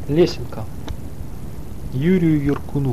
Лесенка. Юрию Юркуну.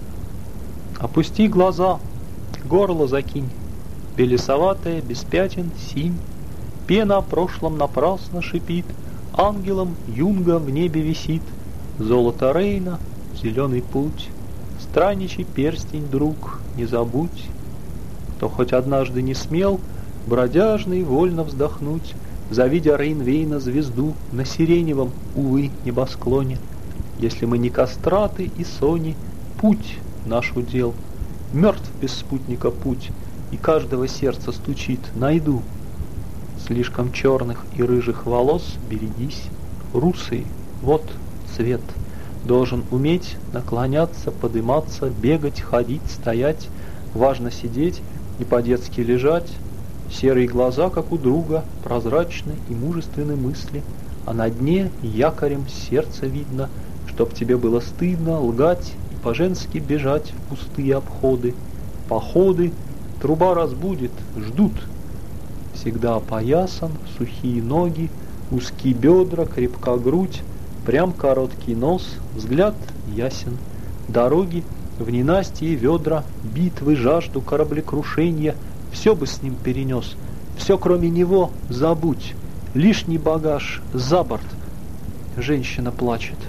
Опусти глаза, горло закинь, белесоватая, без пятен, синь. Пена о прошлом напрасно шипит, ангелом Юнга в небе висит. Золото Рейна, зеленый путь, странничий перстень, друг, не забудь. Кто хоть однажды не смел бродяжный вольно вздохнуть, завидя Рейнвейна звезду на сиреневом, увы, небосклоне. Если мы не Кастраты и Сони, путь наш удел, мертв без спутника путь, и каждого сердца стучит: найду. Слишком черных и рыжих волос берегись, русый, вот цвет. Должен уметь наклоняться, подыматься, бегать, ходить, стоять. Важно сидеть и по-детски лежать. Серые глаза, как у друга, прозрачны и мужественны мысли, а на дне якорем сердце видно, чтоб тебе было стыдно лгать и по-женски бежать в пустые обходы. Походы труба разбудит, ждут. Всегда опоясан, сухие ноги, узкие бедра, крепка грудь, прям короткий нос, взгляд ясен. Дороги в ненастье ведра, битвы, жажду, кораблекрушения — все бы с ним перенес, все кроме него забудь, лишний багаж за борт. Женщина плачет.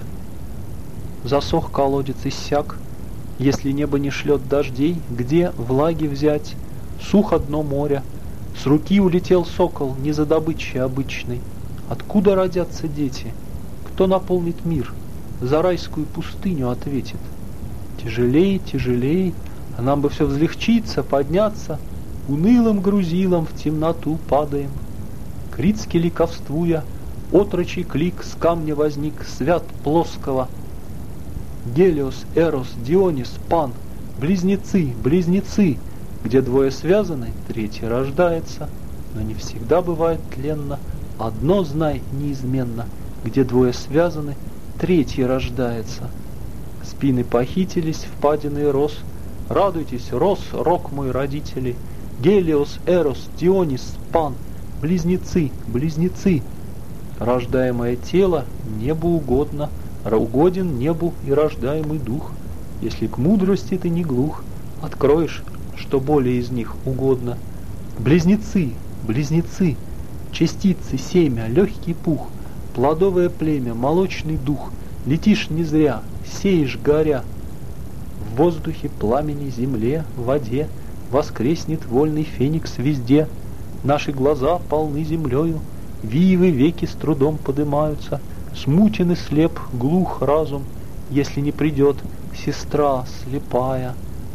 Засох колодец, иссяк, если небо не шлет дождей, где влаги взять? Сухо дно моря, с руки улетел сокол, не за добычей обычной. Откуда родятся дети? Кто наполнит мир? За райскую пустыню ответит. Тяжелей, тяжелей, а нам бы все взлегчиться, подняться. Унылым грузилом в темноту падаем. Критски ликовствуя, отрочий клик с камня возник, свят плоского. Гелиос, Эрос, Дионис, Пан, близнецы, близнецы, где двое связаны, третий рождается. Но не всегда бывает тленно, одно знай неизменно, где двое связаны, третий рождается. Спины похитились, впадины рос, радуйтесь, рос, рок мой, родители. Гелиос, Эрос, Дионис, Пан, близнецы, близнецы. Рождаемое тело небу угодно, угоден небу и рождаемый дух. Если к мудрости ты не глух, откроешь, что более из них угодно. Близнецы, близнецы, частицы, семя, легкий пух, плодовое племя, молочный дух. Летишь не зря, сеешь горя. В воздухе, пламени, земле, в воде воскреснет вольный феникс везде. Наши глаза полны землею, виевы веки с трудом подымаются. Смутен и слеп, глух разум, если не придет сестра слепая.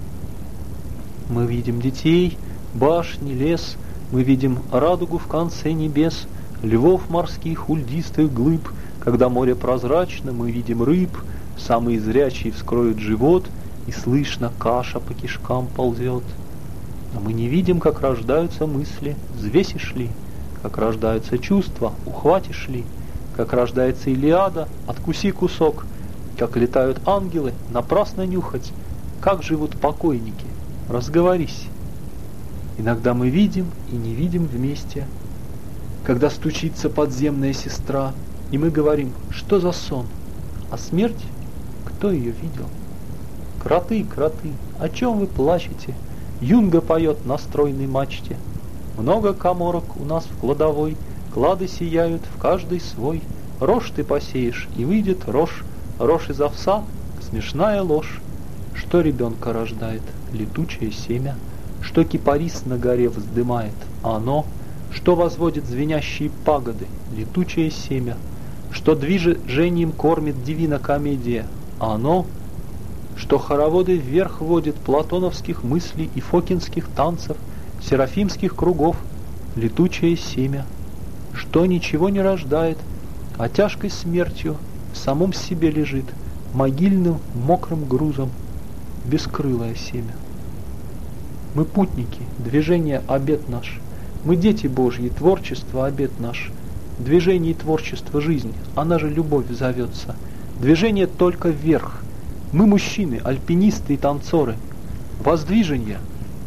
Мы видим детей, башни, лес, мы видим радугу в конце небес, львов морских, ульдистых глыб. Когда море прозрачно, мы видим рыб, самые зрячие вскроют живот, и слышно, каша по кишкам ползет. Но мы не видим, как рождаются мысли, взвесишь ли, как рождаются чувства, ухватишь ли, как рождается Илиада, откуси кусок, как летают ангелы, напрасно нюхать, как живут покойники, разговорись. Иногда мы видим и не видим вместе, когда стучится подземная сестра, и мы говорим: что за сон? А смерть, кто ее видел? Кроты, кроты, о чем вы плачете? Юнга поет на стройной мачте. Много каморок у нас в кладовой, клады сияют в каждый свой. Рожь ты посеешь, и выйдет рожь, рожь из овса — смешная ложь. Что ребенка рождает? Летучее семя. Что кипарис на горе вздымает? Оно. Что возводит звенящие пагоды? Летучее семя. Что движением кормит дивина комедия? Оно. Что хороводы вверх водит платоновских мыслей и фокинских танцев, серафимских кругов, летучее семя. Что ничего не рождает, а тяжкой смертью в самом себе лежит, могильным мокрым грузом, бескрылое семя. Мы путники, движение — обет наш. Мы дети Божьи, творчество — обет наш. Движение и творчество — жизнь, она же любовь зовется. Движение только вверх. Мы мужчины, альпинисты и танцоры. Воздвиженье.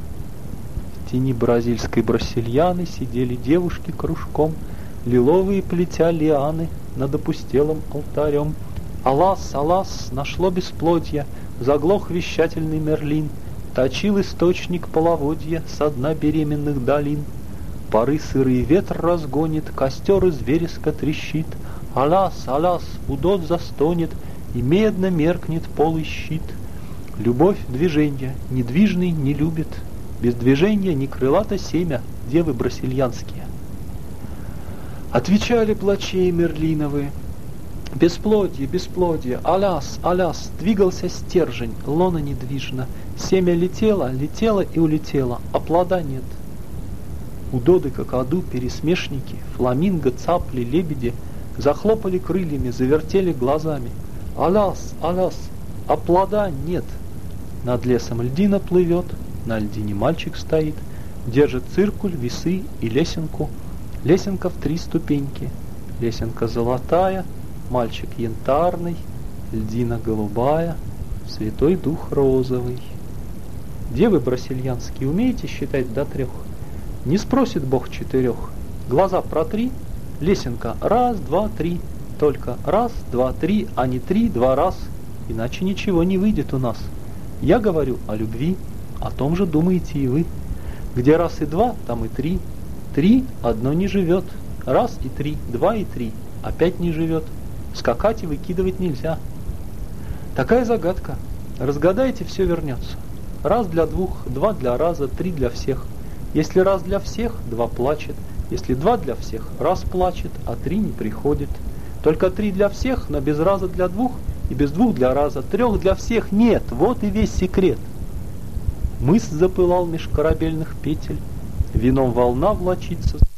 В тени бразильской брасильяны сидели девушки кружком, лиловые плетя лианы над опустелым алтарем. Алас, алас, нашло бесплодье, заглох вещательный Мерлин, точил источник половодья со дна беременных долин. Поры сырый ветер разгонит, костер из вереска трещит. Алас, алас, удот застонет, и медно меркнет полый щит. Любовь движенья, недвижный не любит, без движения не крылато семя, девы брасильянские. Отвечали плачей Мерлиновы: бесплодье, бесплодье, аляс, аляс, двигался стержень, лона недвижно, семя летело, летело и улетело, а плода нет. Удоды, какаду, пересмешники, фламинго, цапли, лебеди захлопали крыльями, завертели глазами. Аляс, аляс, а плода нет. Над лесом льдина плывет, на льдине мальчик стоит, держит циркуль, весы и лесенку. Лесенка в 3 ступеньки, лесенка золотая, мальчик янтарный, льдина голубая, Святой Дух розовый. Девы брасильянские, умеете считать до 3? Не спросит Бог 4. Глаза протри, лесенка 1, 2, 3. Только 1, 2, 3, а не 3, 2 раз. Иначе ничего не выйдет у нас. Я говорю о любви, о том же думаете и вы. Где 1 и 2, там и 3. 3 одно не живет. 1 и 3, 2 и 3, опять не живет. Скакать и выкидывать нельзя. Такая загадка. Разгадайте, все вернется. 1 для 2, 2 для раза, 3 для всех. Если 1 для всех, 2 плачет. Если 2 для всех, 1 плачет, а 3 не приходит. Только 3 для всех, но без раза для 2 и без 2 для раза. 3 для всех нет, вот и весь секрет. Мыс запылал меж корабельных петель, вином волна влачится.